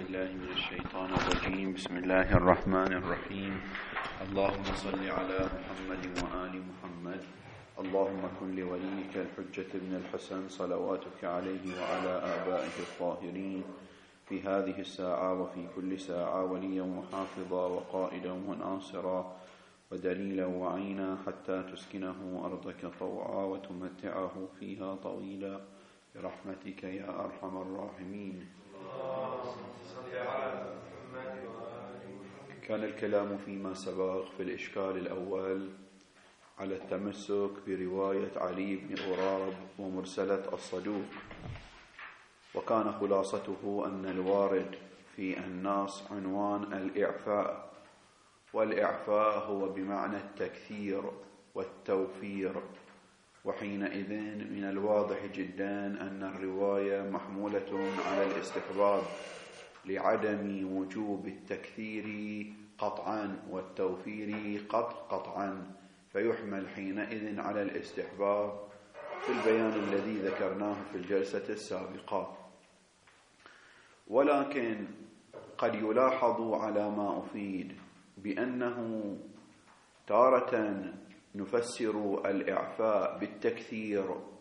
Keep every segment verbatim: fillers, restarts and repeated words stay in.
بالله من الشيطان الرجيم. بسم الله الرحمن الرحيم. اللهم صل على محمد وآل محمد. اللهم كن لوليك الحجة بن الحسن صلواتك عليه وعلى آبائه الطاهرين في هذه الساعة وفي كل ساعة وليا وحافظا وقائدا وناصرا ودليلا وعينا حتى تسكنه أرضك طوعا وتمتعه فيها طويلا برحمتك يا أرحم الراحمين. كان الكلام فيما سبق في الإشكال الأول على التمسك برواية علي بن أرارب ومرسلة الصدوق، وكان خلاصته أن الوارد في النص عنوان الإعفاء، والإعفاء هو بمعنى التكثير والتوفير، وحينئذ من الواضح جدا أن الرواية محمولة على الاستحباب لعدم وجوب التكثير قطعا والتوفير قطع قطعا، فيحمل حينئذ على الاستحباب في البيان الذي ذكرناه في الجلسة السابقة. ولكن قد يلاحظ على ما أفيد بأنه تارة نفسر الإعفاء بالتكثير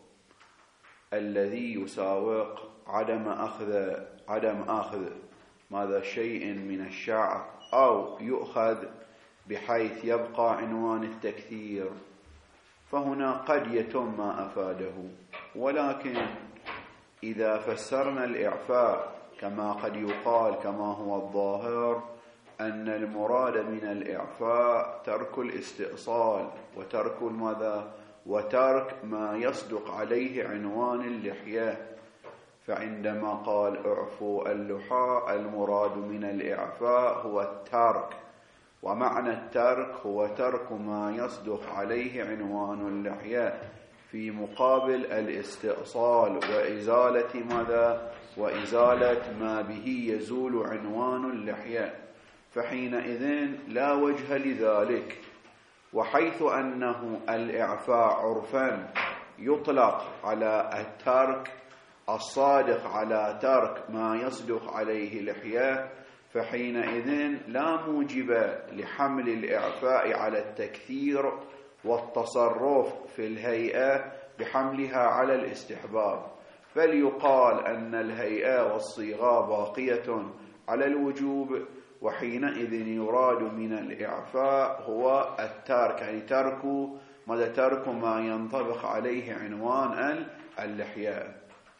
الذي يساوق عدم أخذ عدم أخذ ماذا شيء من الشعر، أو يؤخذ بحيث يبقى عنوان التكثير، فهنا قد يتم ما أفاده. ولكن إذا فسرنا الإعفاء كما قد يقال كما هو الظاهر أن المراد من الإعفاء ترك الاستئصال وترك ماذا وترك ما يصدق عليه عنوان اللحية، فعندما قال اعفوا اللحى المراد من الإعفاء هو الترك، ومعنى الترك هو ترك ما يصدق عليه عنوان اللحية في مقابل الاستئصال وإزالة ماذا وإزالة ما به يزول عنوان اللحية، فحينئذ لا وجه لذلك. وحيث أنه الإعفاء عرفا يطلق على الترك الصادق على ترك ما يصدق عليه لحية، فحينئذ لا موجب لحمل الإعفاء على التكثير والتصرف في الهيئة بحملها على الاستحباب، فليقال أن الهيئة والصيغة باقية على الوجوب، وحينئذ يراد من الإعفاء هو الترك، يعني ترك ماذا ترك ما ينطبق عليه عنوان اللحية.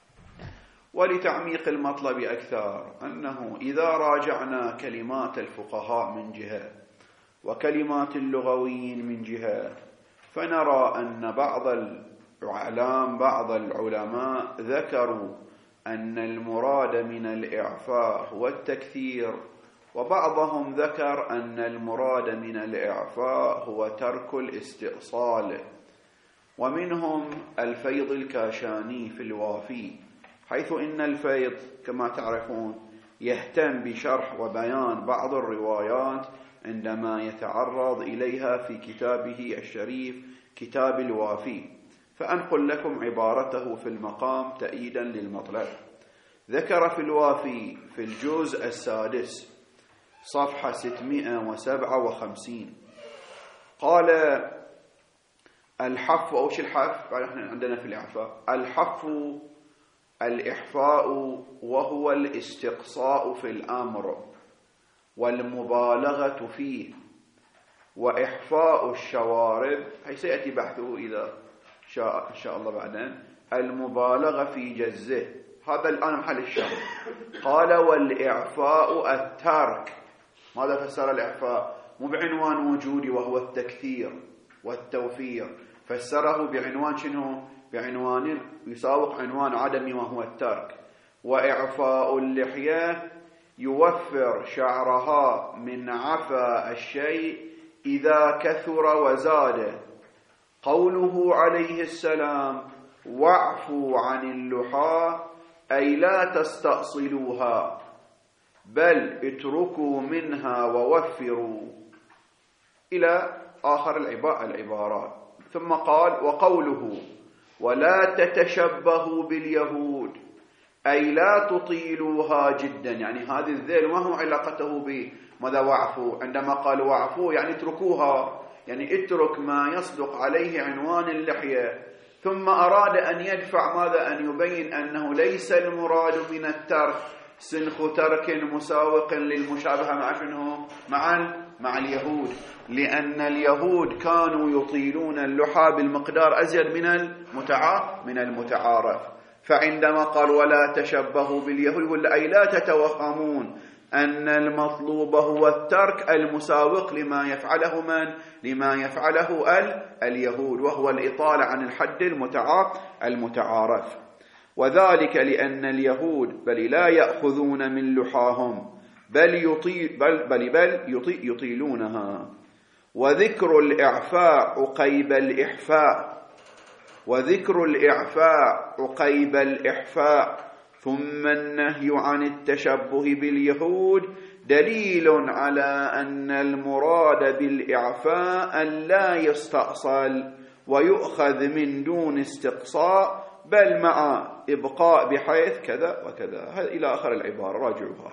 ولتعميق المطلب أكثر أنه إذا راجعنا كلمات الفقهاء من جهة وكلمات اللغويين من جهة، فنرى أن بعض العلام بعض العلماء ذكروا أن المراد من الإعفاء هو التكثير، وبعضهم ذكر أن المراد من الإعفاء هو ترك الاستئصال. ومنهم الفيض الكاشاني في الوافي، حيث إن الفيض كما تعرفون يهتم بشرح وبيان بعض الروايات عندما يتعرض إليها في كتابه الشريف كتاب الوافي، فأنقل لكم عبارته في المقام تأييدا للمطلب. ذكر في الوافي في الجزء السادس صفحة ستمائة وسبعة وخمسين قال الحف أو شو الحف احنا عندنا في الإعفاء الحف الإحفاء وهو الاستقصاء في الأمر والمبالغة فيه، وإحفاء الشوارب هي سيأتي بحثه إذا شاء إن شاء الله بعدين المبالغة في جزه، هذا الآن محل الشرح. قال والإعفاء الترك، ماذا فسر الإعفاء؟ مو بعنوان وجودي وهو التكثير والتوفير، فسره بعنوان شنو؟ بعنوان يساوق عنوان عدمي وهو الترك. وإعفاء اللحية يوفر شعرها من عفا الشيء إذا كثر وزاد. قوله عليه السلام واعفوا عن اللحى أي لا تستأصلوها بل اتركوا منها ووفروا إلى آخر العبارات. ثم قال وقوله ولا تتشبهوا باليهود أي لا تطيلوها جدا. يعني هذه الذيل ما هو علاقته بماذا واعفوا، عندما قال واعفوا يعني اتركوها، يعني اترك ما يصدق عليه عنوان اللحية. ثم أراد أن يدفع ماذا؟ أن يبين أنه ليس المراد من الترك سنخ ترك مساوق للمشابهة مع شنو؟ مع مع اليهود، لأن اليهود كانوا يطيلون اللحى بالمقدار أزيد من المتعا من المتعارف. فعندما قال ولا تشبهوا باليهود يقول أي لا تتوهمون أن المطلوب هو الترك المساوق لما يفعله من؟ لما يفعله ال اليهود، وهو الإطالة عن الحد المتعارف. وذلك لأن اليهود بل لا يأخذون من لحاهم بل, يطيل بل, بل, بل يطيل يطيلونها. وذكر الإعفاء عقيب الإحفاء وذكر الإعفاء عقيب الإحفاء ثم النهي عن التشبه باليهود دليل على أن المراد بالإعفاء أن لا يستأصل ويؤخذ من دون استقصاء، بل مع إبقاء بحيث كذا وكذا إلى آخر العبارة، راجعوها.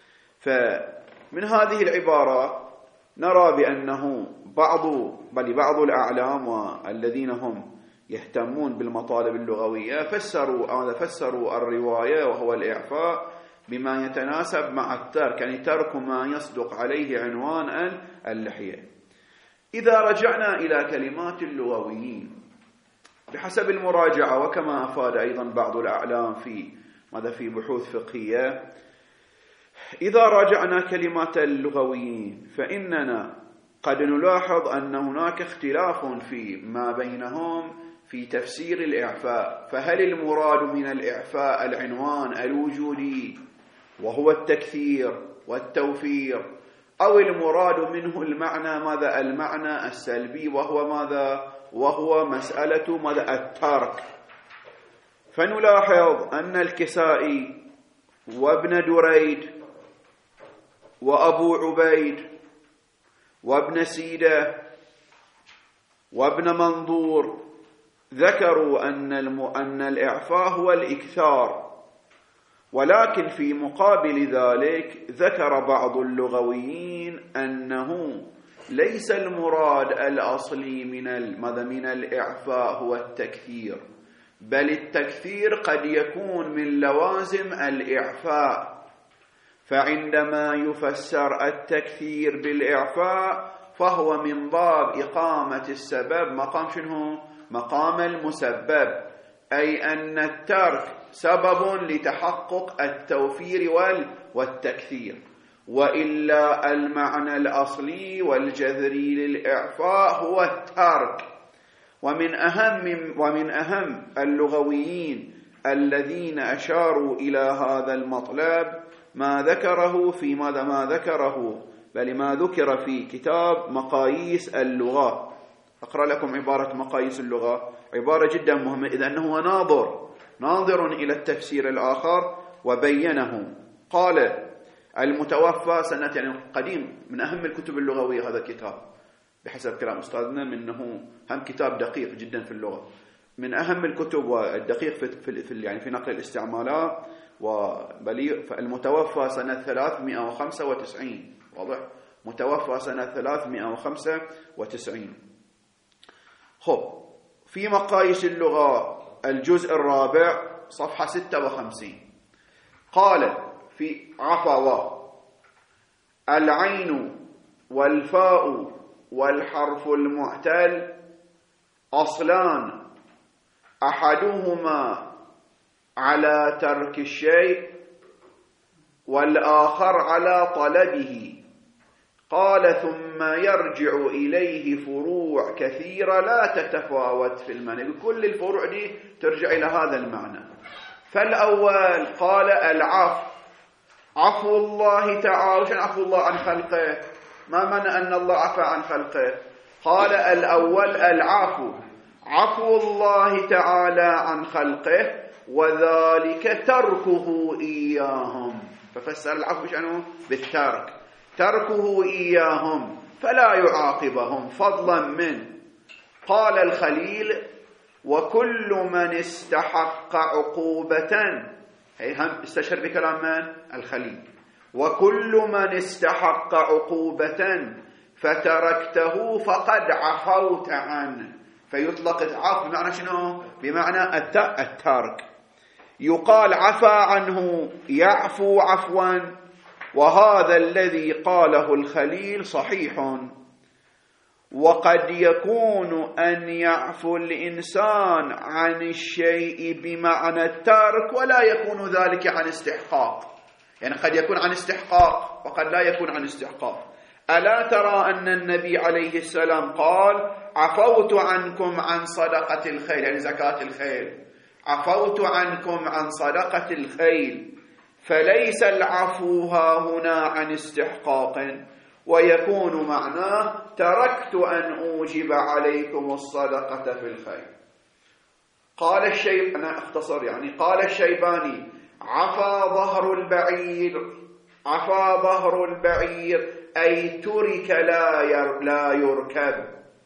فمن هذه العبارة نرى بأنه بعض بل بعض الأعلام والذين هم يهتمون بالمطالب اللغوية فسروا أو فسروا الرواية وهو الإعفاء بما يتناسب مع الترك، يعني ترك ما يصدق عليه عنوان اللحية. إذا رجعنا إلى كلمات اللغويين بحسب المراجعة، وكما أفاد أيضا بعض الأعلام في ماذا في بحوث فقهية، إذا راجعنا كلمات اللغويين فإننا قد نلاحظ أن هناك اختلاف في ما بينهم في تفسير الإعفاء. فهل المراد من الإعفاء العنوان الوجودي وهو التكثير والتوفير، أو المراد منه المعنى ماذا؟ المعنى السلبي وهو ماذا؟ وهو مسألة ماذا؟ الترك. فنلاحظ أن الكسائي وابن دريد وأبو عبيد وابن سيدة وابن منظور ذكروا أن, أن الإعفاء هو الإكثار، ولكن في مقابل ذلك ذكر بعض اللغويين أنه ليس المراد الأصلي من من الإعفاء هو التكثير، بل التكثير قد يكون من لوازم الإعفاء. فعندما يفسر التكثير بالإعفاء فهو من باب إقامة السبب مقام شنو؟ مقام المسبب، أي أن الترك سبب لتحقق التوفير والتكثير، وإلا المعنى الأصلي والجذري للإعفاء هو الترك. ومن أهم ومن أهم اللغويين الذين أشاروا إلى هذا المطلب ما ذكره في ماذا ما ذكره بل ما ذكر في كتاب مقاييس اللغة. أقرأ لكم عبارة مقاييس اللغة، عبارة جدا مهمة، إذا أنه ناظر ناظر إلى التفسير الآخر وبينه. قال المتوفى سنة، يعني قديم، من أهم الكتب اللغوية هذا الكتاب بحسب كلام أستاذنا، منه هم كتاب دقيق جدا في اللغة، من أهم الكتب والدقيق في, في, في يعني في نقل الاستعمالات. المتوفى سنة ثلاثمائة وخمسة وتسعين، واضح، متوفى سنة ثلاثمائة وخمسة وتسعين. خب، في مقاييس اللغة الجزء الرابع صفحة ستة وخمسين قال في عفوا: العين والفاء والحرف المعتل أصلان، أحدهما على ترك الشيء والآخر على طلبه. قال ثم يرجع إليه فروع كثيرة لا تتفاوت في المعنى، بكل الفروع دي ترجع إلى هذا المعنى. فالأول قال العفو، عفو الله تعالى. شنو عفو الله عن خلقه؟ ما معنى أن الله عفى عن خلقه؟ قال الأول العفو، عفو الله تعالى عن خلقه، وذلك تركه إياهم. ففسر العفو شنو؟ بالترك، تركه إياهم فلا يعاقبهم فضلا منه. قال الخليل: وكل من استحق عقوبة، هم استشهر بكلام من؟ الخليل. وكل من استحق عقوبة فتركته فقد عفوت عنه. فيطلق العفو بمعنى شنو؟ بمعنى الترك. يقال عفى عنه، يعفو عفوا، وهذا الذي قاله الخليل صحيح. وقد يكون أن يعفو الإنسان عن الشيء بمعنى الترك ولا يكون ذلك عن استحقاق، يعني قد يكون عن استحقاق وقد لا يكون عن استحقاق. ألا ترى أن النبي عليه السلام قال عفوت عنكم عن صدقة الخيل، يعني زكاة الخيل، عفوت عنكم عن صدقة الخيل، فليس العفو ها هنا عن استحقاق، ويكون معناه تركت أن أوجب عليكم الصدقة في الخيل. قال الشيب أنا أختصر يعني قال الشيباني عفا ظهر البعير، عفا ظهر البعير أي ترك لا لا يركب،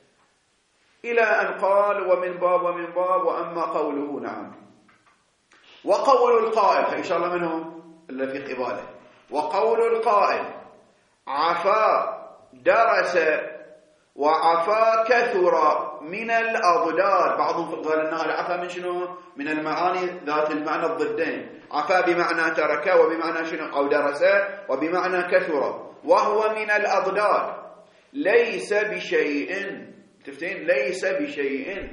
إلى أن قال ومن باب ومن باب وأما قوله نعم. وقول القائل إن شاء الله منهم اللي في قباله، وقول القائل عفا درس وعفا كثر من الأضداد، بعضهم قال أنها العفا من شنو؟ من المعاني ذات المعنى الضدين، عفا بمعنى ترك وبمعنى شنو؟ أو درس وبمعنى كثر، وهو من الأضداد ليس بشيء، تفتين ليس بشيء،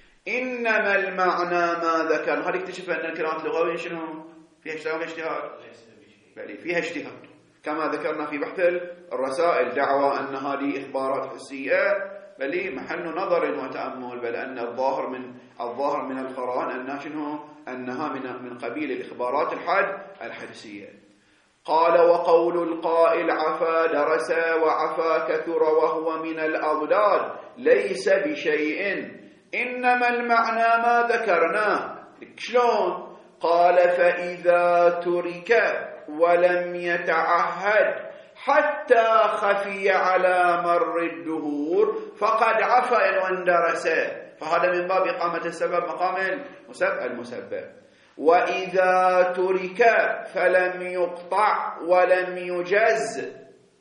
إنما المعنى ما ذكر. هل اكتشف أن الكلمات اللغوية شنو؟ فيها اجتهاد اجتهاد بل فيها اجتهاد، كما ذكرنا في بحث الرسائل، دعوى أن هذه إخبارات حسية بل محل نظر وتأمل، بل أن الظاهر من الظاهر من القرآن أنها شنو؟ أنها من من قبيل الإخبارات الحد الحدسية. قال وقول القائل عفا درس وعفا كثر وهو من الأضداد ليس بشيء، إنما المعنى ما ذكرناه. شلون؟ قال فإذا ترك ولم يتعهد حتى خفي على مر الدهور فقد عفا واندرس، فهذا من باب إقامة السبب مقام المسبب. وإذا ترك فلم يقطع ولم يجز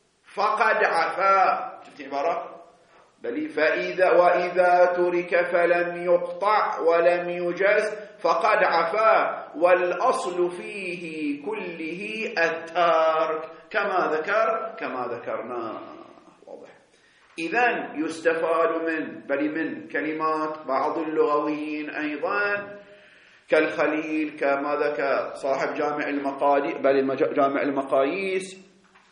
فقد عفا، شفت عبارة؟ بل فإذا وإذا ترك فلم يقطع ولم يجز فقد عفا، والأصل فيه كله الترك كما ذكر كما ذكرنا. واضح؟ إذن يستفاد من بل من كلمات بعض اللغويين أيضا كالخليل، كما ذكر صاحب جامع المقاديس بل جامع المقاييس،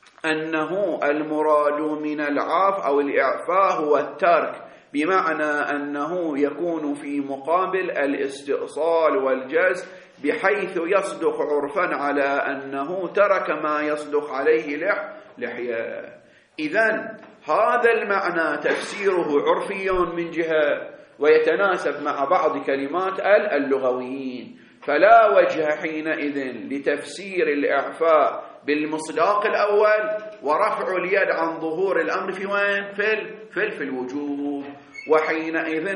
أنه المراد من العفو أو الإعفاء هو الترك، بمعنى أنه يكون في مقابل الاستئصال والجز، بحيث يصدق عرفا على أنه ترك ما يصدق عليه لحية. إذن هذا المعنى تفسيره عرفي من جهة ويتناسب مع بعض كلمات اللغويين، فلا وجه حينئذ لتفسير الإعفاء بالمصداق الأول ورفع اليد عن ظهور الأمر في وين؟ في, في الوجوب. وحينئذ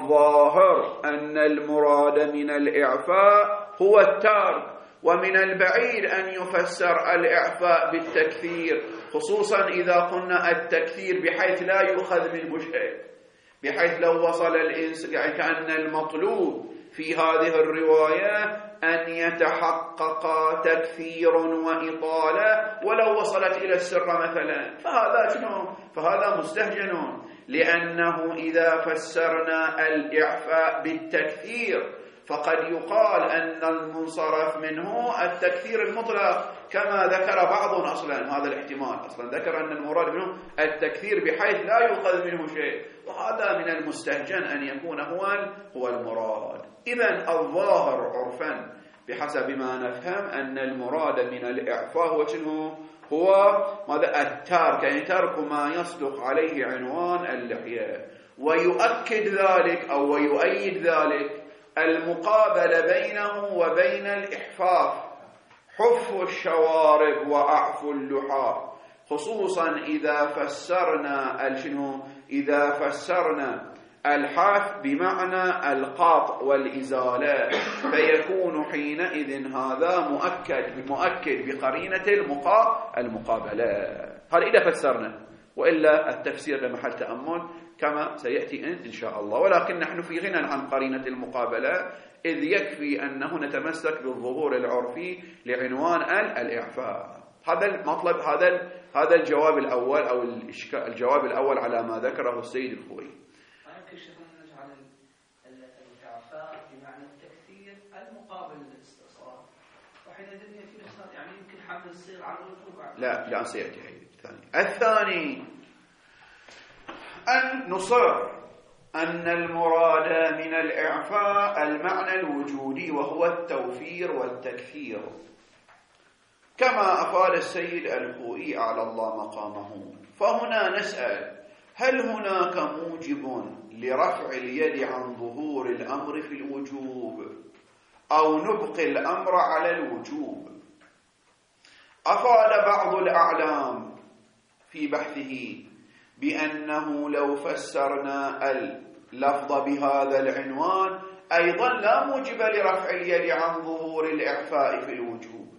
الظاهر أن المراد من الإعفاء هو الترك، ومن البعيد أن يفسر الإعفاء بالتكثير، خصوصا إذا قلنا التكثير بحيث لا يؤخذ منه شيء، بحيث لو وصل الإنسان يعني كأن المطلوب في هذه الرواية أن يتحقق تكثير وإطالة ولو وصلت إلى السر مثلا، فهذا شنو؟ فهذا مستهجن، لأنه إذا فسرنا الإعفاء بالتكثير فقد يقال أن المنصرف منه التكثير المطلق، كما ذكر بعض أصلا هذا الاحتمال، أصلا ذكر أن المراد منه التكثير بحيث لا يؤخذ منه شيء، وهذا من المستهجن أن يكون هو هو المراد. إذن الظاهر عرفا بحسب ما نفهم أن المراد من الإعفاء هو شنو؟ هو ماذا؟ الترك، يعني ترك ما يصدق عليه عنوان اللحية. ويؤكد ذلك أو ويؤيد ذلك المقابلة بينه وبين الإحفاف، حف الشوارب وأعفو اللحى، خصوصا إذا فسرنا الشنو؟ إذا فسرنا الحذف بمعنى القطع والإزالة، فيكون حينئذ هذا مؤكد مؤكد بقرينة المقا المقابلة. هذا إذا فسرنا، وإلا التفسير لمحل تأمل كما سيأتي إن شاء الله. ولكن نحن في غنى عن قرينة المقابلة، إذ يكفي أنه نتمسك بالظهور العرفي لعنوان الإعفاء. هذا المطلب، هذا هذا الجواب الأول أو الجواب الأول على ما ذكره السيد الخوئي. يمكن شيخنا نجعل الإعفاء بمعنى التكثير المقابل للاستئصال، وحينئذ يأتي الإنسان يعني يمكن حمل الصيغ على الوجوب. لا لا سيأتي الثاني. الثاني أن نصر أن المراد من الإعفاء المعنى الوجودي، وهو التوفير والتكثير، كما أفاد السيد الخوئي على الله مقامه. فهنا نسأل: هل هناك موجب لرفع اليد عن ظهور الأمر في الوجوب، أو نبقي الأمر على الوجوب؟ أفاد بعض الأعلام في بحثه بأنه لو فسرنا اللفظ بهذا العنوان أيضا لا موجب لرفع اليد عن ظهور الإعفاء في الوجوب،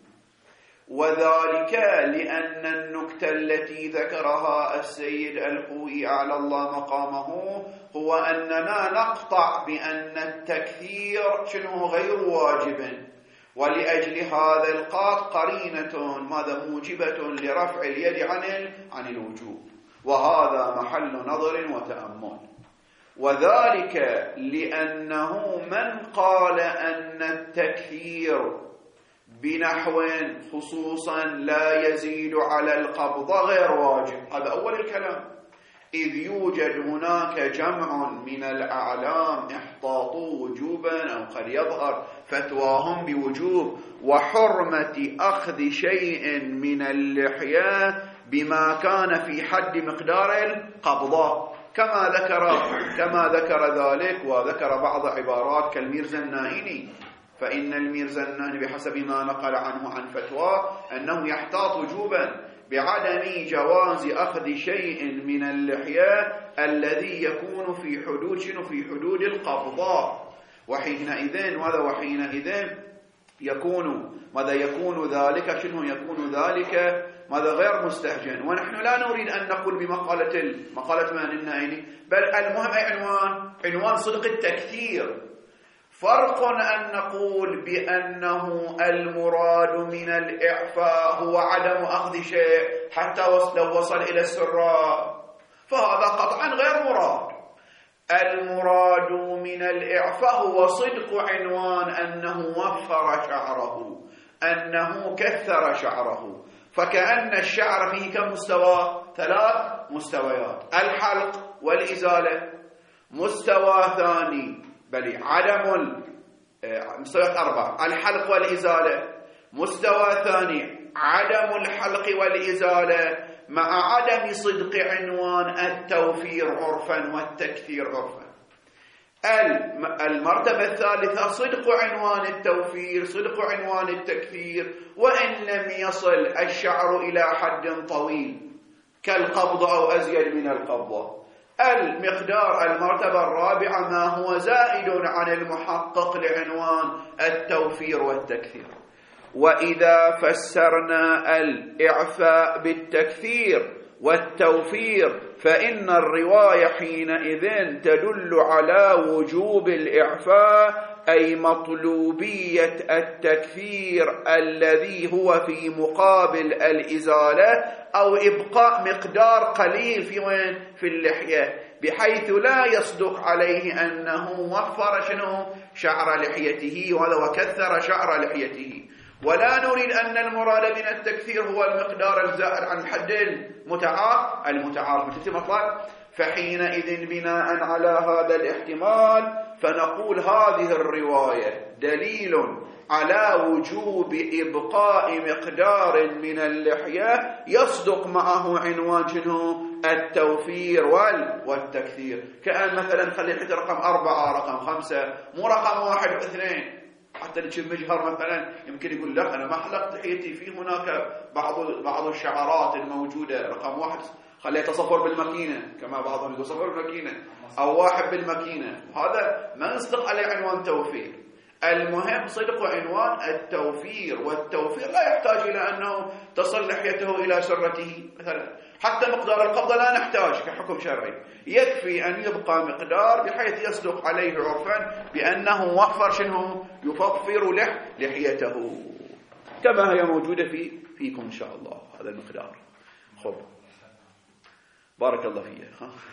وذلك لأن النكتة التي ذكرها السيد الخوئي على الله مقامه هو أننا نقطع بأن التكثير شنو غير واجب، ولأجل هذا القاط قرينة ماذا موجبة لرفع اليد عن عن الوجوب، وهذا محل نظر وتأمل. وذلك لأنه من قال أن التكثير بنحو خصوصا لا يزيد على القبضة غير واجب، هذا أول الكلام، إذ يوجد هناك جمع من الأعلام احتاطوا وجوبا أو قد يظهر فتواهم بوجوب وحرمة أخذ شيء من اللحية بما كان في حد مقدار القبضة، كما ذكر كما ذكر ذلك وذكر بعض عبارات كالميرزا النائني. فإن الميرزا النائني بحسب ما نقل عنه عن فتوى أنه يحتاط وجوبا بعدم جواز أخذ شيء من اللحية الذي يكون في حدود شنو في حدود القبضة، وحينئذ ماذا وحينئذ يكون ماذا يكون ذلك شنو يكون ذلك ماذا غير مستهجن. ونحن لا نريد أن نقول بمقالة مقالة من النائني، بل المهم أي عنوان عنوان صدق التكثير. فرق أن نقول بأنه المراد من الإعفاء هو عدم أخذ شيء حتى لو وصل إلى السراء، فهذا قطعا غير مراد. المراد من الإعفاء هو صدق عنوان أنه وفر شعره، أنه كثر شعره. فكأن الشعر فيه كم مستوى؟ ثلاث مستويات: الحلق والإزالة، مستوى ثاني بل عدم مستويات أربعة: الحلق والإزالة، مستوى ثاني عدم الحلق والإزالة مع عدم صدق عنوان التوفير عرفا والتكثير عرفا. المرتبة الثالثة صدق عنوان التوفير، صدق عنوان التكثير، وإن لم يصل الشعر إلى حد طويل كالقبضة أو أزيد من القبضة. المقدار المرتبة الرابعة ما هو زائد عن المحقق لعنوان التوفير والتكثير. وإذا فسرنا الإعفاء بالتكثير والتوفير فإن الرواية حينئذ تدل على وجوب الإعفاء، أي مطلوبية التكثير الذي هو في مقابل الإزالة أو إبقاء مقدار قليل في وين في اللحية، بحيث لا يصدق عليه أنه وفر شنو شعر لحيته وهذا وكثر شعر لحيته. ولا نريد أن المراد من التكثير هو المقدار الزائد عن حد المتعارف المتعارف مثل مطلق. فحينئذ بناء على هذا الاحتمال فنقول هذه الرواية دليل على وجوب إبقاء مقدار من اللحية يصدق معه عنوان شنو التوفير والتكثير. كأن مثلا خلي الحية رقم أربعة رقم خمسة مو رقم واحد واثنين. حتى اللي مجهر مثلا يمكن يقول لا أنا ما حلقت لحيتي، في هناك بعض بعض الشعرات الموجودة رقم واحد خليه تصفر بالماكينة كما بعضهم يقول صفر بالماكينة أو واحد بالماكينة، هذا ما يصدق عليه عنوان توفير. المهم صدق عنوان التوفير، والتوفير لا يحتاج إلى أنه تصل لحيته إلى سرته مثلا، حتى مقدار القبضة لا نحتاج كحكم شرعي، يكفي أن يبقى مقدار بحيث يصدق عليه عرفا بأنه وفر شنو يفطفر لح لحيته كما هي موجودة في فيكم إن شاء الله هذا المقدار. خب بارك الله فيك.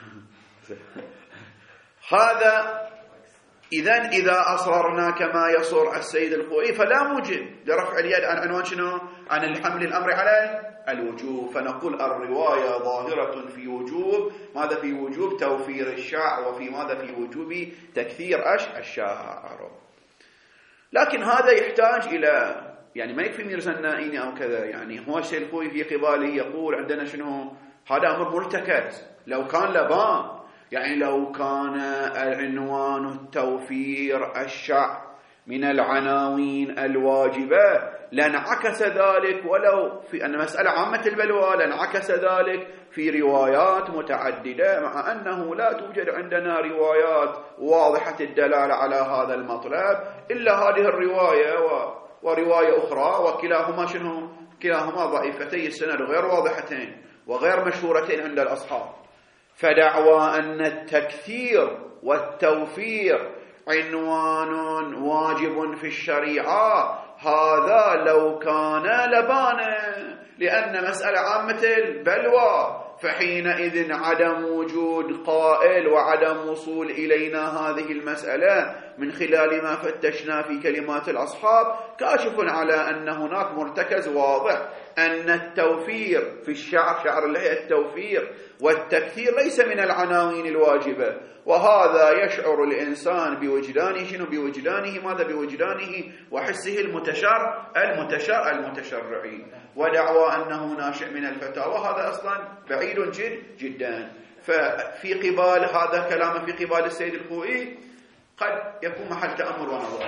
هذا إذن إذا أصررنا كما يصر السيد الخوئي فلا موجب لرفع اليد عن عنوان شنو؟ عن الحمل الأمر على الوجوب، فنقول الرواية ظاهرة في وجوب ماذا؟ في وجوب توفير الشعر، وفي ماذا؟ في وجوب تكثير أش الشعر. لكن هذا يحتاج إلى يعني ما يكفي ميرزا النائيني أو كذا، يعني هو السيد الخوئي في قباله يقول عندنا شنو؟ هذا أمر مرتكز. لو كان لبان يعني لو كان العنوان التوفير الشعر من العناوين الواجبة لانعكس ذلك، ولو في أن مسألة عامة البلوى لانعكس ذلك في روايات متعددة، مع أنه لا توجد عندنا روايات واضحة الدلالة على هذا المطلب إلا هذه الرواية و... ورواية أخرى، وكلاهما شنو؟ كلاهما ضعيفتي السند غير واضحتين وغير مشهورتين عند الأصحاب. فدعوى أن التكثير والتوفير عنوان واجب في الشريعة هذا لو كان لبانا، لأن مسألة عامة البلوى، فحينئذ عدم وجود قائل وعدم وصول إلينا هذه المسألة من خلال ما فتشنا في كلمات الأصحاب كاشف على أن هناك مرتكز واضح أن التوفير في الشعر شعر اللحية التوفير والتكثير ليس من العناوين الواجبة، وهذا يشعر الإنسان بوجدانه شنو؟ بوجدانه ماذا؟ بوجدانه وحسه المتشر المتشر المتشرعي، ودعوى أنه ناشئ من الفتاوى هذا أصلا بعيد جد جدا. ففي قبال هذا كلام في قبال السيد الخوئي قد يكون محل تأمل ونظر.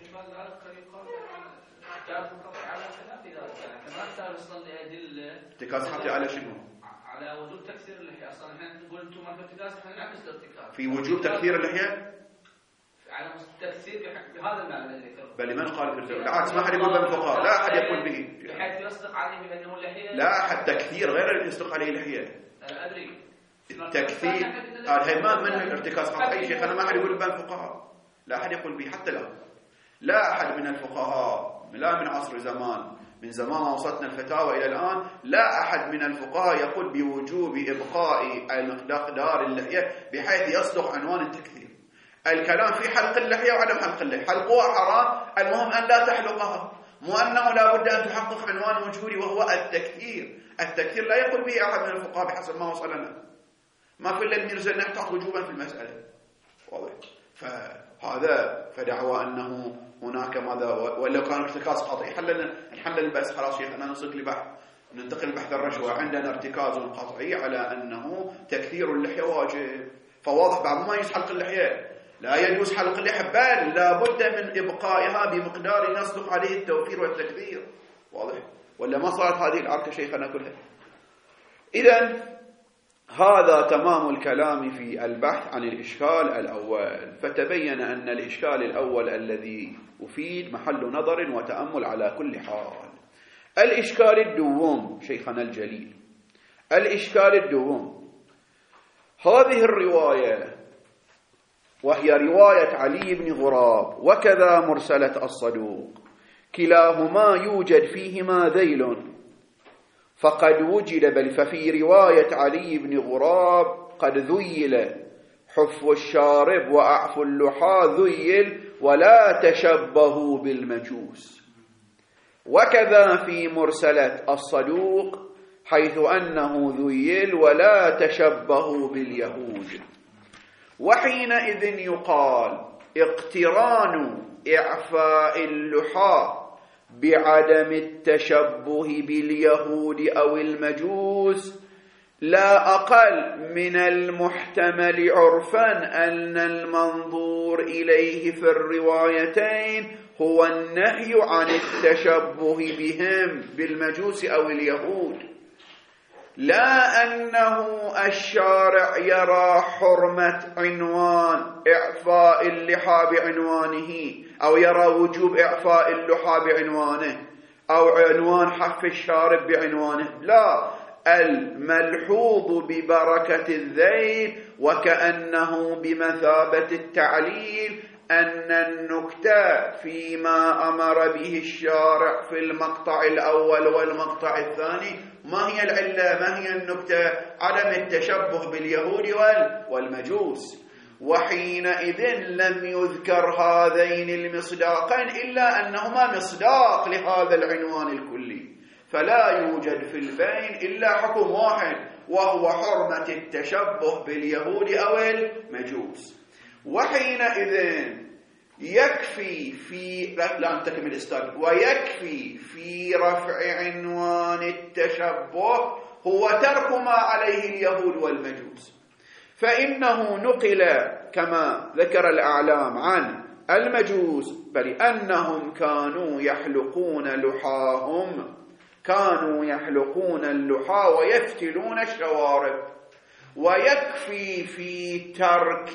ارتكاز حتى على شنو؟ على وجوب تكثير اللحية. أصلا احنا نقول انتم ما في ارتكاز، احنا نعكس الارتكاز في وجوب تكثير اللحية على التكثير بهذا المعنى الذي ذكرته. بل من قال بالتكثير؟ بالعكس ما أحد يقول بالفقهاء، لا أحد يقول به بحيث يصدق عليه بأنه اللحية، لا أحد تكثير غير اللي يصدق عليه اللحية. أدري التكثير هذا ما من الارتكاز قطعي شيخ، أنا ما أحد يقول بالفقهاء، لا أحد يقول به حتى الآن، لا أحد من الفقهاء لا من عصر زمان من زمان ما وصلتنا الفتاوى إلى الآن لا أحد من الفقهاء يقول بوجوب إبقاء مقدار اللحية بحيث يصدق عنوان التكثير. الكلام في حلق اللحية وعدم حلق اللحية، حلقها حرام، المهم أن لا تحلقها، مو أنه لا بد أن تحقق عنوان وجودي وهو التكثير. التكثير لا يقول به أحد من الفقهاء بحسب ما وصلنا، ما في إلا الميرزا نحتاط وجوبا في المسألة واضح. فهذا فدعوى أنه هناك ماذا، ولو كان ارتكاز قطعي حللنا نحلل البأس خلاص شيخ أنا نصل لبحث ننتقل لبحث الرشوة، عندنا ارتكاز قطعي على أنه تكثير اللحية واجب، فواضح بعض ما يجوز حلق اللحية، لا يجوز حلق اللحية، بل لا بد من إبقائها بمقدار يصدق عليه التوفير والتكثير واضح، ولا ما صارت هذه العركة شيخنا كلها. إذن هذا تمام الكلام في البحث عن الإشكال الأول، فتبين أن الإشكال الأول الذي أفيد محل نظر وتأمل على كل حال. الإشكال الدوم شيخنا الجليل، الإشكال الدوم هذه الرواية وهي رواية علي بن غراب وكذا مرسلة الصدوق كلاهما يوجد فيهما ذيل، فقد وجد بل ففي رواية علي بن غراب قد ذيل حف الشارب وأعف اللحى ذيل ولا تشبهوا بالمجوس، وكذا في مرسلة الصدوق حيث أنه ذيل ولا تشبهوا باليهود. وحينئذ يقال اقتران إعفاء اللحى بعدم التشبه باليهود أو المجوس لا أقل من المحتمل عرفا أن المنظور إليه في الروايتين هو النهي عن التشبه بهم بالمجوس أو اليهود. لا أنه الشارع يرى حرمة عنوان إعفاء اللحى بعنوانه، أو يرى وجوب إعفاء اللحى بعنوانه، أو عنوان حف الشارب بعنوانه. لا، الملحوظ ببركة الذيل وكأنه بمثابة التعليل أن النكتة فيما أمر به الشارع في المقطع الأول والمقطع الثاني. ما هي العلة؟ ما هي النكتة؟ عدم التشبه باليهود والمجوس. وحينئذ لم يذكر هذين المصداقين إلا أنهما مصداق لهذا العنوان الكلي، فلا يوجد في البين إلا حكم واحد، وهو حرمة التشبه باليهود أو المجوس. وحينئذ يكفي في لا نتكمل الإستاذ ويكفي في رفع عنوان التشبه هو ترك ما عليه اليهود والمجوس، فإنه نقل كما ذكر الأعلام عن المجوس بل أنهم كانوا يحلقون لحاهم، كانوا يحلقون اللحى ويفتلون الشوارب. ويكفي في ترك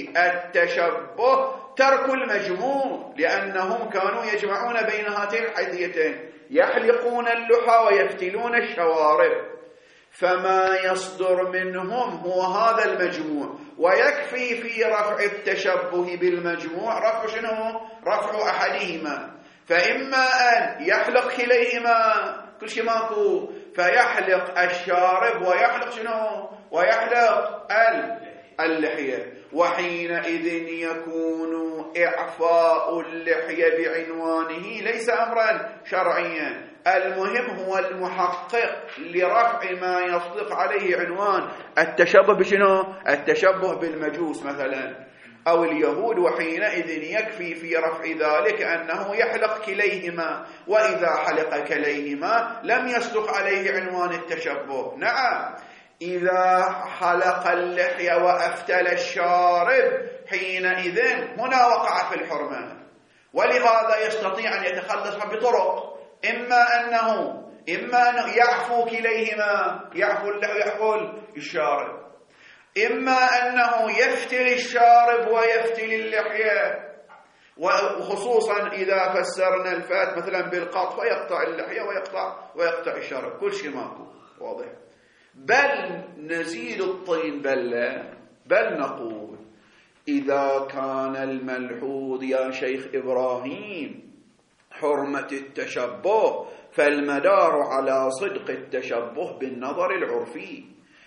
التشبه ترك المجموع، لأنهم كانوا يجمعون بين هاتين الحيثيتين، يحلقون اللحى ويفتلون الشوارب، فما يصدر منهم هو هذا المجموع. ويكفي في رفع التشبه بالمجموع رفع شنو؟ رفع أحدهما، فإما أن يحلق كليهما كل شيء ماكو، فيحلق الشارب ويحلق شنو؟ ويحلق اللحية. وحينئذ يكون إعفاء اللحية بعنوانه ليس أمرا شرعيا، المهم هو المحقق لرفع ما يصدق عليه عنوان التشبه بشنو؟ التشبه بالمجوس مثلا أو اليهود. وحينئذ يكفي في رفع ذلك أنه يحلق كليهما، وإذا حلق كليهما لم يصدق عليه عنوان التشبه. نعم، إذا حلق اللحية وأفتل الشارب حينئذ هنا وقع في الحرمة، ولهذا يستطيع أن يتخلص بطرق، إما أنه إما أنه يعفو كليهما، يعفو اللحية ويعفو الشارب، إما أنه يفتل الشارب ويفتل اللحية، وخصوصا إذا فسرنا الفات مثلا بالقطع فيقطع اللحية ويقطع ويقطع الشارب، كل شيء ماكو واضح. بل نزيد الطين بل بل نقول إذا كان الملحوظ يا شيخ إبراهيم حرمة التشبه، فالمدار على صدق التشبه بالنظر العرفي،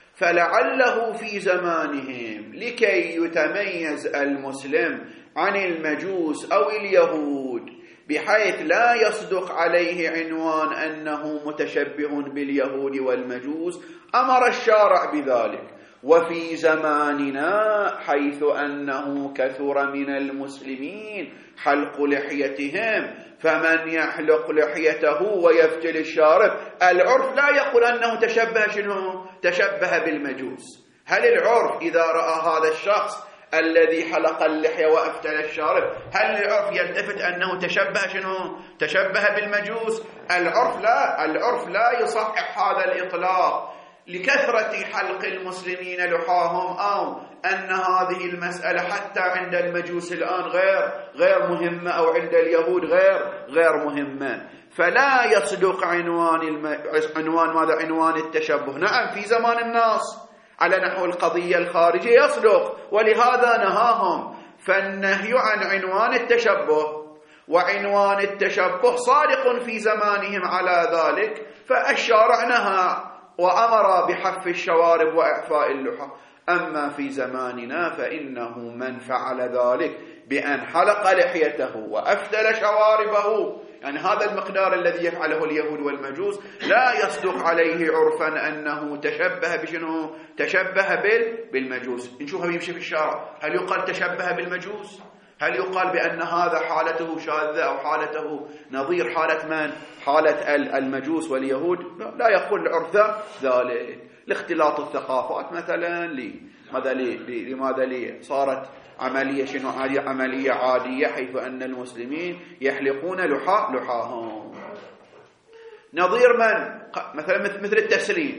فلعله في زمانهم لكي يتميز المسلم عن المجوس أو اليهود بحيث لا يصدق عليه عنوان أنه متشبه باليهود والمجوس، أمر الشارع بذلك. وفي زماننا حيث أنه كثر من المسلمين حلق لحيتهم، فمن يحلق لحيته ويفتل الشارب العرف لا يقول أنه تشبه شنو؟ تشبه بالمجوس. هل العرف إذا رأى هذا الشخص الذي حلق اللحية وأفتل الشارب هل العرف يلتفت أنه تشبه شنو؟ تشبه بالمجوس؟ العرف لا، العرف لا يصحح هذا الإطلاق لكثرة حلق المسلمين لحاهم، أو أن هذه المسألة حتى عند المجوس الآن غير غير مهمة، أو عند اليهود غير غير مهمة، فلا يصدق عنوان الم... عنوان ماذا؟ عنوان التشبه. نعم في زمان الناس على نحو القضية الخارجية يصدق، ولهذا نهاهم. فالنهي عن عنوان التشبه وعنوان التشبه صادق في زمانهم على ذلك، فالشارع نهى وأمر بحف الشوارب وإعفاء اللحى. أما في زماننا فإنه من فعل ذلك بأن حلق لحيته وأفتل شواربه، يعني هذا المقدار الذي يفعله اليهود والمجوس لا يصدق عليه عرفا أنه تشبه بشنو؟ تشبه بالمجوس. نشوفه يمشي في الشارع، هل يقال تشبه بالمجوس؟ هل يقال بأن هذا حالته شاذة أو حالته نظير حالة من؟ حالة المجوس واليهود؟ لا يقول العرف ذلك. لاختلاط الثقافات مثلا، لماذا لي لماذا لي صارت عملية شنو؟ عملية عادية حيث أن المسلمين يحلقون لحى لحاهم. نظير من؟ مثلا مثل التسليم،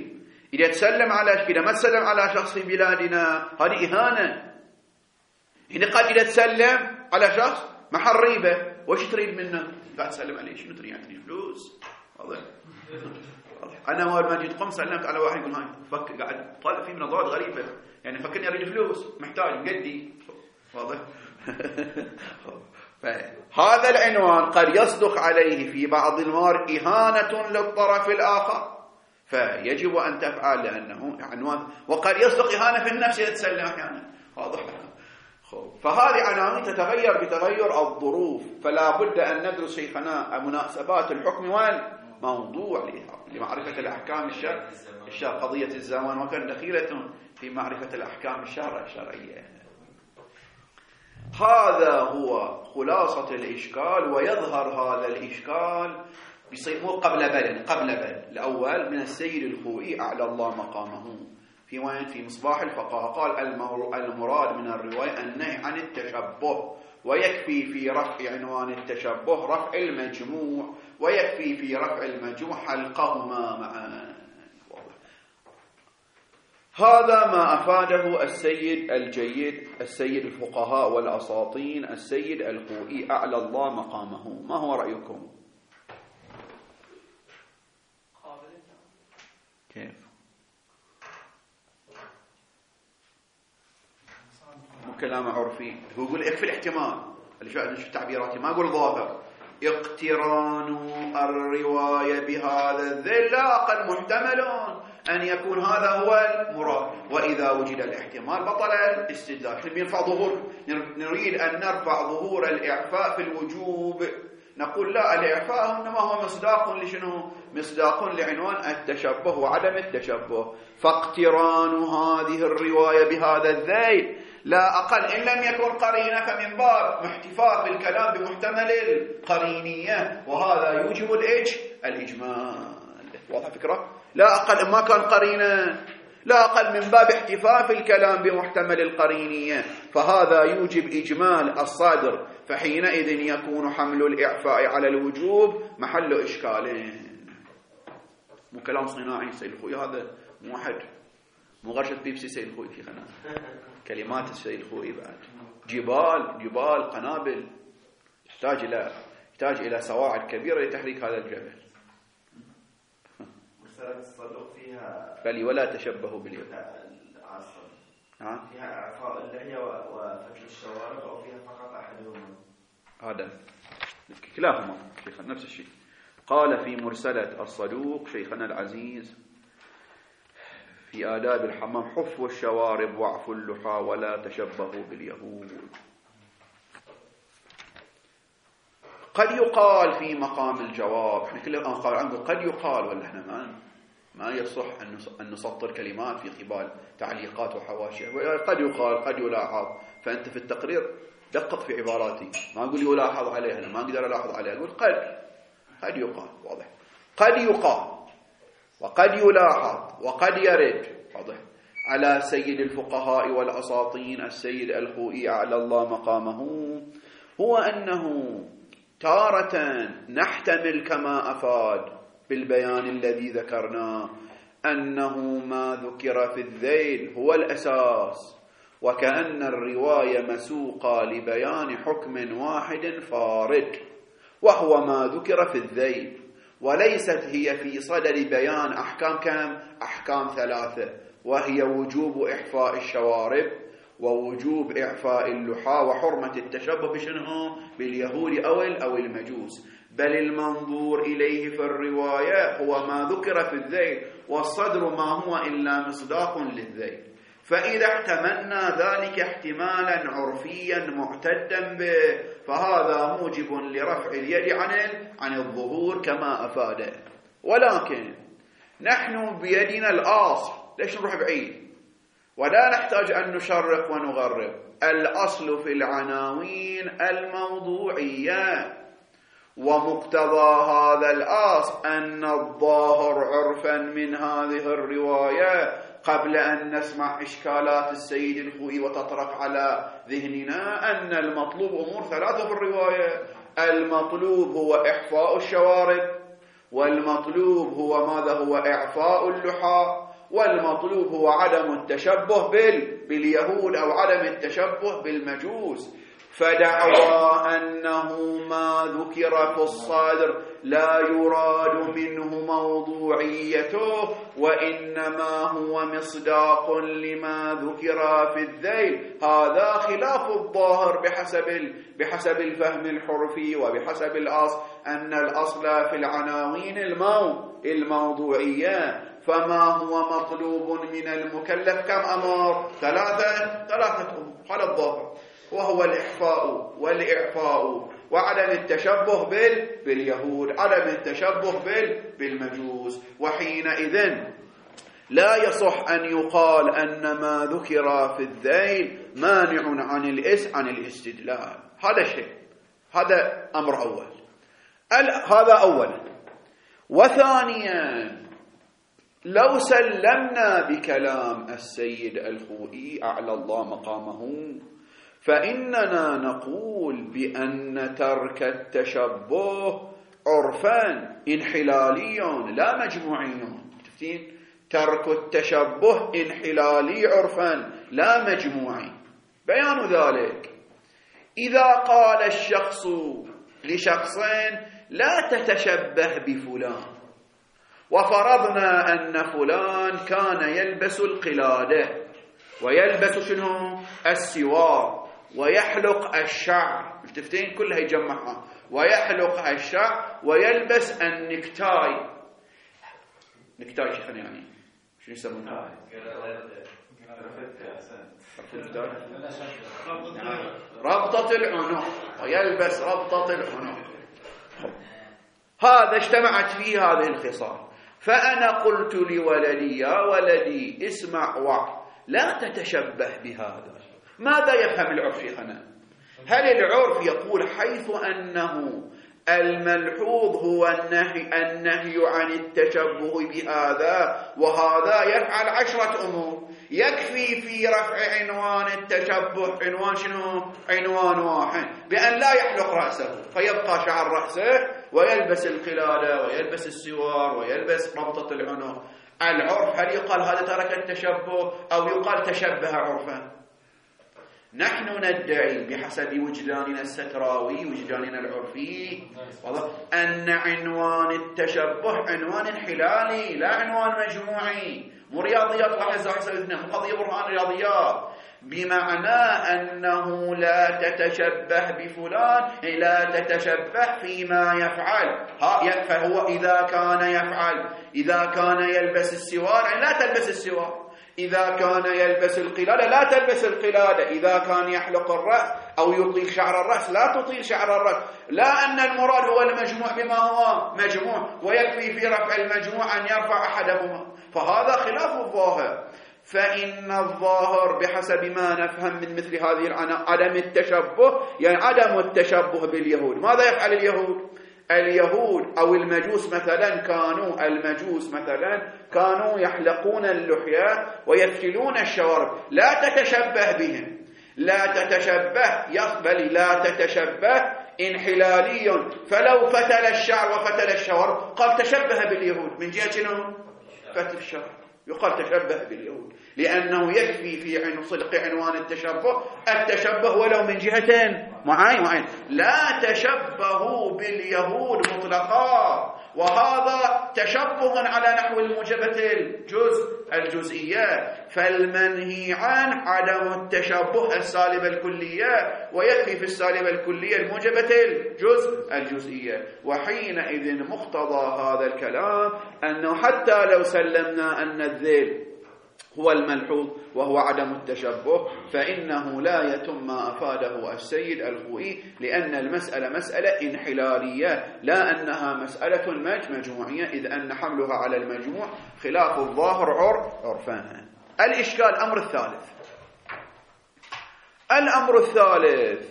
إذا تسلم على إذا ما تسلم على شخص في بلادنا هذه إهانة. هنا قال إذا تسلم على شخص محل ريبة، وش تريد منه؟ قاعد تسلم عليه، شنو تريد؟ يعني فلوس. واضح؟ أنا أول ما جيت قمت سلمت على واحد يقول هاي فك، قاعد طالع فيه نظرات غريبة، يعني فكرني أريد فلوس، محتاج مقدي. واضح؟ هذا العنوان قد يصدق عليه في بعض الموارد إهانة للطرف الآخر، فيجب أن تفعل لأنه عنوان، وقد يصدق إهانة في النفس يتسلم أحيانا. واضح؟ فهذه عناوين تتغير بتغير الظروف، فلا بد أن ندرس شيخنا مناسبات الحكم والموضوع لمعرفة الأحكام الشرع الشرع قضية الزمان وكان دخيلة في معرفة الأحكام الشرع الشرعية. هذا هو خلاصة الإشكال، ويظهر هذا الإشكال بصيغة قبل بل قبل بل الأول من السيد الخوئي أعلى الله مقامه في وين في مصباح الفقهاء، قال المراد من الرواية النهي عن التشبه، ويكفي في رفع عنوان التشبه رفع المجموع، ويكفي في رفع المجموع حلقهما معا. هذا ما أفاده السيد الجيد السيد الفقهاء والأساطين السيد الخوئي أعلى الله مقامه. ما هو رأيكم؟ كيف؟ مو كلام عرفي، هو يقول يكفي الاحتمال اللي شو شو تعبيراتي، ما أقول ظاهر. اقتران الرواية بهذا الذيل لا أقل محتمل أن يكون هذا هو المراد، وإذا وجد الاحتمال بطل الاستدلال. يرفع ظهور، نريد أن نرفع ظهور الإعفاء في الوجوب، نقول لا، الإعفاء إنما هو مصداق لشنو؟ مصداق لعنوان التشبه وعدم التشبه. فاقتران هذه الرواية بهذا الذيل لا أقل إن لم يكن قرينة فمن باب احتفاظ الكلام بمحتمل القرينية، وهذا يوجب الإج الإجمال. واضح فكرة؟ لا أقل ما كان قرينة، لا أقل من باب احتفاظ الكلام بمحتمل القرينية، فهذا يوجب إجمال الصادر، فحينئذ يكون حمل الإعفاء على الوجوب محل إشكالين. مو كلام صناعي سيد الخوئي، هذا مو واحد مو غرشة بيبسي سيد الخوئي في خنا كلمات السيد الخوئي بعد جبال جبال قنابل، يحتاج إلى يحتاج إلى سواعد كبيرة لتحريك هذا الجبل. مسألة الصدق فيها بل ولا تشبهوا باليهود، فيها إعفاء اللحية وفتح الشوارب، أو فيها فقط أحدهما؟ هذا كلاهما شيخنا نفس الشيء. قال في مرسلة الصدوق شيخنا العزيز في آداب الحمام حفوا الشوارب وعفوا اللحى ولا تشبهوا باليهود. قد يقال في مقام الجواب، احنا كل الآن قال عنه قد يقال، ولا احنا ما ما يصح أن نسطر كلمات في قبال تعليقات وحواشي. قد يقال قد يلاحظ، فأنت في التقرير دقق في عباراتي، ما أقول يلاحظ عليها، أنا ما أقدر ألاحظ عليها، أقول قد قد يقال. واضح؟ قد يقال وقد يلاحظ وقد يرد. واضح؟ على سيد الفقهاء والأساطين السيد الخوئي أعلى الله مقامه هو أنه تارة نحتمل كما أفاد بالبيان الذي ذكرناه أنه ما ذكر في الذيل هو الأساس، وكأن الرواية مسوقة لبيان حكم واحد فارد وهو ما ذكر في الذيل، وليست هي في صدد بيان أحكام كم؟ أحكام ثلاثة، وهي وجوب إحفاء الشوارب ووجوب إعفاء اللحى وحرمة التشبه بشنه؟ باليهود أو أو المجوس. بل المنظور إليه في الرواية هو ما ذكر في الذيل، والصدر ما هو إلا مصداق للذيل. فإذا احتملنا ذلك احتمالا عرفيا معتدا به فهذا موجب لرفع اليد عن عن الظهور كما أفاد. ولكن نحن بيدنا الأصل، ليش نروح بعيد؟ ولا نحتاج أن نشرق ونغرب. الأصل في العناوين الموضوعية، ومقتضى هذا الأصل أن الظاهر عرفا من هذه الرواية قبل أن نسمع إشكالات السيد الخوئي وتطرق على ذهننا أن المطلوب أمور ثلاثة في الرواية. المطلوب هو إحفاء الشوارب، والمطلوب هو ماذا؟ هو إعفاء اللحى، والمطلوب هو عدم التشبه باليهود أو عدم التشبه بالمجوس. فدعوى أنه ما ذكر في الصدر لا يراد منه موضوعيته، وإنما هو مصداق لما ذكر في الذيل، هذا خلاف الظاهر بحسب بحسب الفهم الحرفي وبحسب الأصل، أن الأصل في العناوين المو الموضوعية. فما هو مطلوب من المكلف كم أمر؟ ثلاثة ثلاثة أمور على الظاهر، وهو الإحفاء والإعفاء وعدم التشبه بال... باليهود، عدم التشبه بال... بالمجوس. وحينئذ لا يصح أن يقال أن ما ذكر في الذيل مانع عن الإس عن الاستدلال. هذا شيء، هذا أمر أول. ال... هذا أولا. وثانيا، لو سلمنا بكلام السيد الخوئي أعلى الله مقامه، فإننا نقول بأن ترك التشبه عرفا انحلالي لا مجموعي. تفتين ترك التشبه انحلالي عرفا لا مجموعي. بيان ذلك إذا قال الشخص لشخصين لا تتشبه بفلان، وفرضنا أن فلان كان يلبس القلادة ويلبس شنو؟ السوار، ويحلق الشعر، تفتين كلها يجمعها، ويحلق الشعر ويلبس النكتاي. نكتاي شيخنا يعني شو يسمونه؟ ربطة العنق، ويلبس ربطة العنق. هذا اجتمعت فيه هذه الخصال. فأنا قلت لولدي يا ولدي اسمع وع، لا تتشبه بهذا. ماذا يفهم العرف شيخنا؟ هل العرف يقول حيث أنه الملحوظ هو النهي, النهي عن التشبه بهذا، وهذا يفعل عشرة أمور، يكفي في رفع عنوان التشبه عنوان شنو؟ عنوان واحد، بأن لا يحلق رأسه فيبقى شعر رأسه، ويلبس القلادة ويلبس السوار ويلبس ربطة العنق. العرف هل يقال هذا ترك التشبه أو يقال تشبه عرفا؟ نحن ندعي بحسب وجداننا الستراوي وجداننا العرفي أن عنوان التشبه عنوان انحلالي لا عنوان مجموعي. مو رياضيات واحد زائد يساوي اثنين، قضية برهان رياضيات، بمعنى أنه لا تتشبه بفلان، لا تتشبه فيما يفعل. فهو إذا كان يفعل، إذا كان يلبس السوار لا تلبس السوار، إذا كان يلبس القلادة لا تلبس القلادة، إذا كان يحلق الرأس أو يطيل شعر الرأس لا تطيل شعر الرأس. لا أن المراد هو المجموع بما هو مجموع، ويكفي في رفع المجموع أن يرفع أحدهما، فهذا خلاف الظاهر. فإن الظاهر بحسب ما نفهم من مثل هذه العناصر عدم التشبه، يعني عدم التشبه باليهود. ماذا يفعل اليهود؟ اليهود أو المجوس مثلا كانوا المجوس مثلا كانوا يحلقون اللحية ويفتلون الشوارب. لا تتشبه بهم، لا تتشبه يقبل لا تتشبه انحلالي. فلو فتل الشعر وفتل الشوارب قال تشبه باليهود من جهة شنو؟ فتل الشعر، يقال تشبه باليهود، لأنه يكفي في عن صدق عنوان التشبه التشبه ولو من جهتين معين معين. لا تشبهوا باليهود مطلقا، وهذا تشبه على نحو الموجبة الجزء الجزئية. فالمنهي عن عدم التشبه السالبة الكلية، ويكفي في السالبة الكلية الموجبة الجزء الجزئية. وحينئذ مقتضى هذا الكلام أنه حتى لو سلمنا أن الذيل هو الملحوظ وهو عدم التشبه، فإنه لا يتم ما أفاده السيد الخوئي، لأن المسألة مسألة انحلالية لا أنها مسألة مجموعية، إذ أن حملها على المجموع خلاف الظاهر عرفان. الإشكال الأمر الثالث الأمر الثالث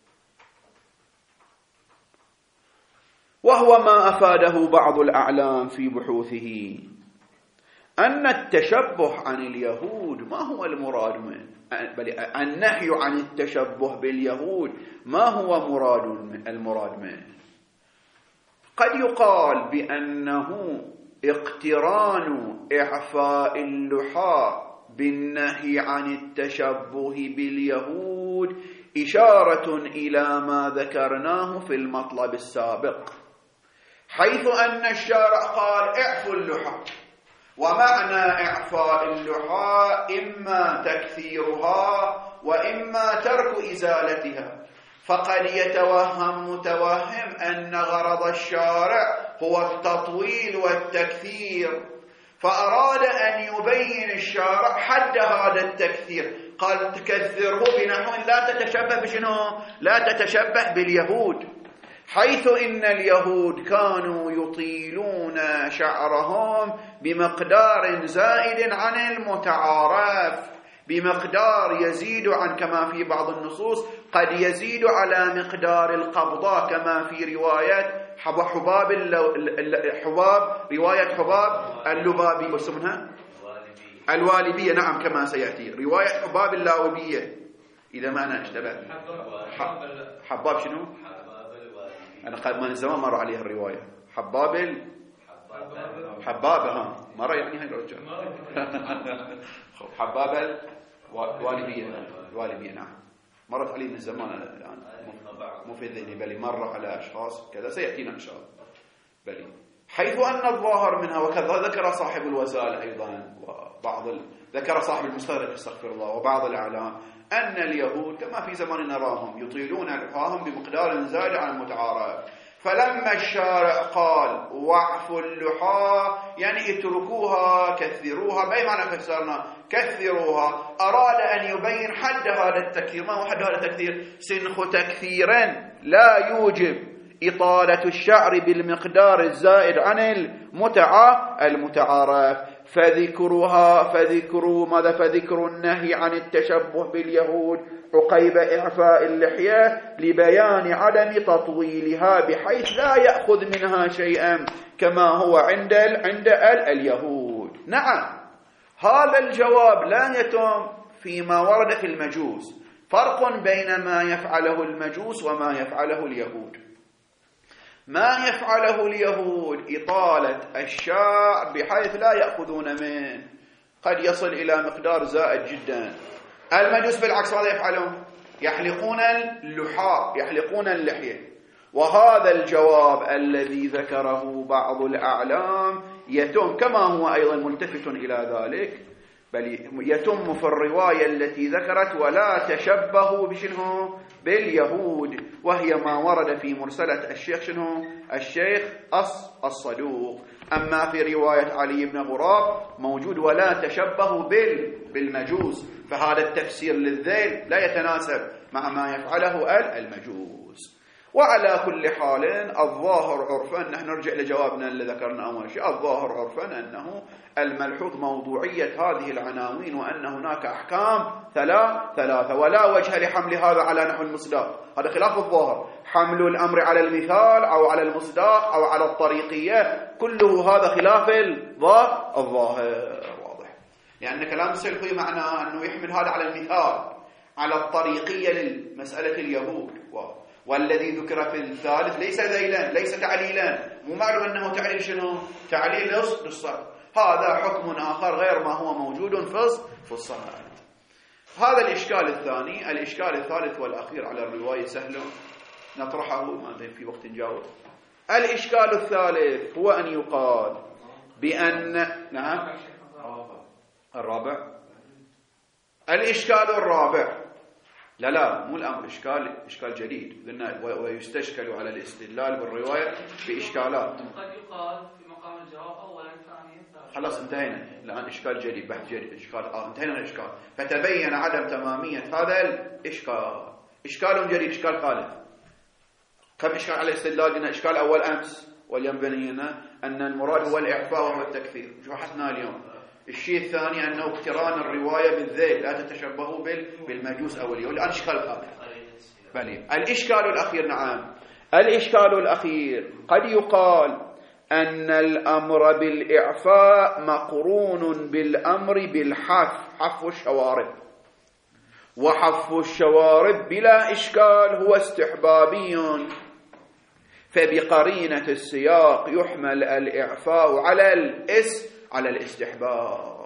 وهو ما أفاده بعض الأعلام في بحوثه، أن التشبه عن اليهود ما هو المراد منه، بل النهي عن التشبه باليهود ما هو مراد المراد منه. قد يقال بأنه اقتران إعفاء اللحى بالنهي عن التشبه باليهود إشارة إلى ما ذكرناه في المطلب السابق، حيث أن الشارع قال اعفوا اللحى، ومعنى إعفاء اللحى إما تكثيرها وإما ترك إزالتها، فقد يتوهم متوهم أن غرض الشارع هو التطويل والتكثير، فأراد أن يبين الشارع حد هذا التكثير، قال تكثره بنحو لا تتشبه بشنو؟ لا تتشبه باليهود، حيث إن اليهود كانوا يطيلون شعرهم بمقدار زائد عن المتعارف، بمقدار يزيد عن، كما في بعض النصوص قد يزيد على مقدار القبضة، كما في رواية حباب حباب رواية حباب اللبابي اسمها الوالبية، نعم كما سيأتي رواية حباب اللاوبية، إذا ما أنا اشتبه حباب شنو؟ أنا قد من زمان مر عليها الرواية حباب ال... حباب ها مرة يعني هاي الرجال حباب الوالبية الوالبية نعم مرت علي من زمان الآن مو في ذهني، بل مر على أشخاص كذا سيأتينا إن شاء الله. بل حيث أن الظاهر منها، وكذا ذكر صاحب الوسائل أيضا وبعض ال... ذكر صاحب المستدرك استغفر الله وبعض الإعلام أن اليهود كما في زمان نراهم يطيلون لحاهم بمقدار زائد عن المتعارف، فلما الشارع قال واعفوا اللحى يعني اتركوها كثروها، بأي معنى فسرنا كثروها، أراد أن يبين حد هذا التكثير. ما هو حد هذا التكثير؟ سنخ تكثيرا لا يوجب إطالة الشعر بالمقدار الزائد عن المتعة المتعارف، فذكرها فذكروا ماذا فذكر النهي عن التشبه باليهود عقيب إعفاء اللحية لبيان عدم تطويلها بحيث لا يأخذ منها شيئا كما هو عند ال عند ال اليهود. نعم هذا الجواب لا يتم فيما ورد في المجوس، فرق بين ما يفعله المجوس وما يفعله اليهود. ما يفعله اليهود إطالة الشعر بحيث لا يأخذون منه، قد يصل إلى مقدار زائد جدا. المجوس بالعكس ماذا يفعلون؟ يحلقون اللحى، يحلقون اللحية. وهذا الجواب الذي ذكره بعض الأعلام يتم كما هو أيضا ملتفت إلى ذلك، بل يتم في الرواية التي ذكرت ولا تشبهوا بشنه باليهود، وهي ما ورد في مرسلة الشيخ شنو الشيخ الصدوق. أما في رواية علي بن غراب موجود ولا تشبهوا بالمجوس، فهذا التفسير للذيل لا يتناسب مع ما يفعله المجوس. وعلى كل حال الظاهر عرفا، نحن نرجع لجوابنا اللي ذكرنا أول شيء، الظاهر عرفا أنه الملحوظ موضوعية هذه العناوين، وأن هناك أحكام ثلاث ثلاثة ولا وجه لحمل هذا على نحو المصداق، هذا خلاف الظاهر. حمل الأمر على المثال أو على المصداق أو على الطريقية كله هذا خلاف الظاهر، واضح. لأن يعني كلام السلفي معناه أنه يحمل هذا على المثال على الطريقية للمسألة اليهود، واضح. والذي ذكر في الثالث ليس ذيلا ليس تعليلا، مو معلوم أنه تعليل شنو؟ تعليل للصح، هذا حكم آخر غير ما هو موجود في الصحيح. هذا الإشكال الثاني. الإشكال الثالث والأخير على الرواية سهل نطرحه ما في وقت نجاوب. الإشكال الثالث هو أن يقال بأن نعم الرابع الإشكال الرابع لا لا مو الأمر إشكال إشكال جديد قلنا، ويستشكل على الاستدلال بالرواية بإشكالات. قد يقال في مقام الجواب أولا ثانيا. خلاص انتهينا الآن إشكال جديد بحث جديد إشكال آه انتهينا الإشكال، فتبين عدم تمامية هذا الإشكال. إشكال جديد إشكال ثالث. كم إشكال على الاستدلال؟ قلنا إشكال أول أمس واليوم بينا أن المراد هو الإعفاء وهو التكفير، شو بحثنا اليوم. الشيء الثاني أنه اقتران الرواية بالذيل لا تتشبهوا بالمجوس أو اليهود، الآن إشكال ثالث. بلي الإشكال الأخير نعم الإشكال الأخير قد يقال أن الأمر بالإعفاء مقرون بالأمر بالحف، حف الشوارب، وحف الشوارب بلا إشكال هو استحبابي، فبقرينة السياق يحمل الإعفاء على الإس على الاستحباب،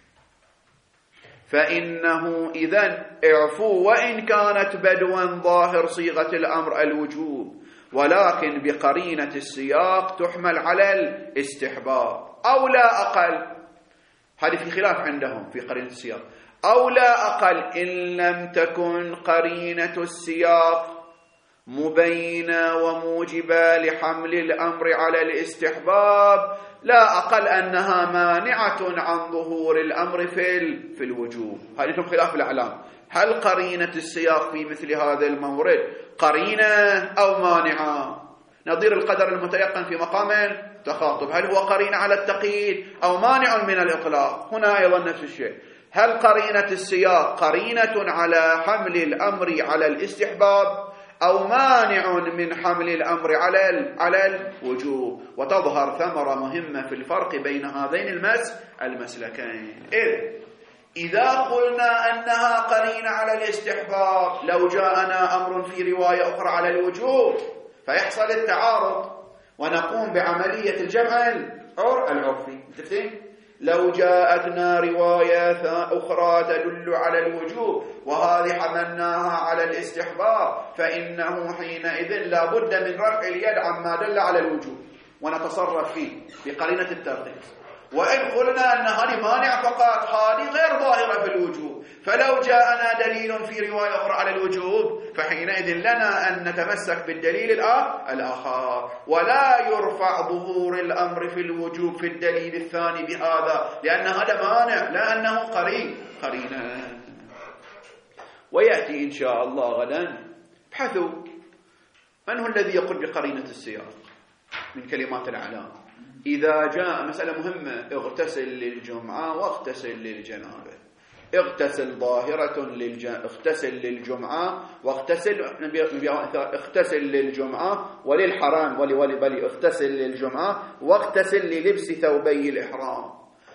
فإنه إذن اعفوا وإن كانت بدوا ظاهر صيغة الأمر الوجوب، ولكن بقرينة السياق تحمل على الاستحباب أو لا أقل. هذه في خلاف عندهم في قرينة السياق، أو لا أقل إن لم تكن قرينة السياق مبينة وموجبة لحمل الأمر على الاستحباب، لا أقل أنها مانعة عن ظهور الأمر في في الوجوب. هذه خلاف الأعلام، هل قرينة السياق في مثل هذا المورد قرينة أو مانعة؟ نظير القدر المتيقن في مقام التخاطب، هل هو قرينة على التقييد أو مانع من الإطلاق؟ هنا أيضا نفس الشيء، هل قرينة السياق قرينة على حمل الأمر على الاستحباب أو مانع من حمل الأمر على على الوجوب؟ وتظهر ثمرة مهمة في الفرق بين هذين المس المسلكين. إذ إذا قلنا أنها قرينة على الاستحباب، لو جاءنا أمر في رواية أخرى على الوجوب فيحصل التعارض ونقوم بعملية الجمع العرفي. متفقين؟ لو جاءتنا رواية أخرى تدل على الوجوب وهذه حملناها على الاستحباب، فإنه حينئذ لا بد من رفع اليد عما دل على الوجوب ونتصرف فيه بقرينة الترخيص. وإن قلنا أن هذه مانع فقط، هذه غير ظاهرة في الوجوب، فلو جاءنا دليل في رواية أخرى على الوجوب فحينئذ لنا أن نتمسك بالدليل الآخر، ولا يرفع ظهور الأمر في الوجوب في الدليل الثاني بهذا، لأن هذا مانع لا أنه قرين قرينة. ويأتي إن شاء الله غدا ابحثوا من هو الذي يقول بقرينة السياق من كلمات الأعلام. إذا جاء مسألة مهمة، اغتسل للجمعة واغتسل للجنابة، اغتسل ظاهرة للجنابة، اغتسل للجمعة واغتسل اغتسل للجمعة وللحرام ولي ولي بلي اغتسل للجمعة واغتسل للبس ثوبي الإحرام.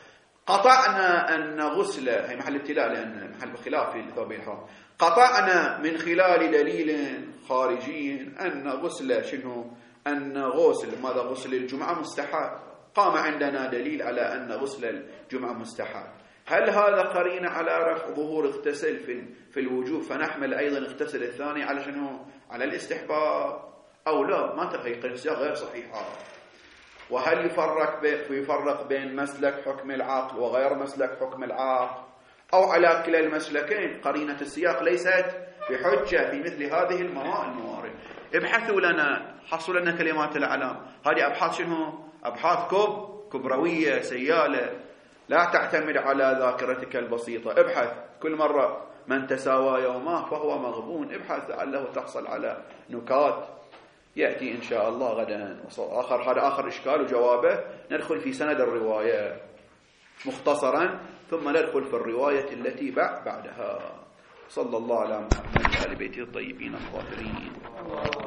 قطعنا أن غسل، هي محل ابتلاء لأن محل خلاف في ثوبي الإحرام، قطعنا من خلال دليل خارجي أن غسل شنو؟ أن غسل ماذا؟ غسل الجمعة مستحب. قام عندنا دليل على أن غسل الجمعة مستحب. هل هذا قرينة على رفع ظهور اغتسل في في الوجوب فنحمل أيضا اغتسل الثاني على شنو؟ على الاستحباب أو لا؟ ما تغير غير صحيحة. وهل يفرق يفرق بين مسلك حكم العقل وغير مسلك حكم العقل، أو على كلا المسلكين قرينة السياق ليست بحجة في مثل هذه الموارد؟ ابحثوا لنا، حصلوا لنا كلمات الأعلام. هذه أبحاث شنو؟ أبحاث كب كبروية سيالة، لا تعتمد على ذاكرتك البسيطة. ابحث كل مرة، من تساوى يومه فهو مغبون. ابحث لعله تحصل على نكات. يأتي إن شاء الله غدا آخر، هذا آخر إشكال وجوابه. ندخل في سند الرواية مختصرا ثم ندخل في الرواية التي بعدها. صلى الله على محمد وآل بيته الطيبين الطاهرين.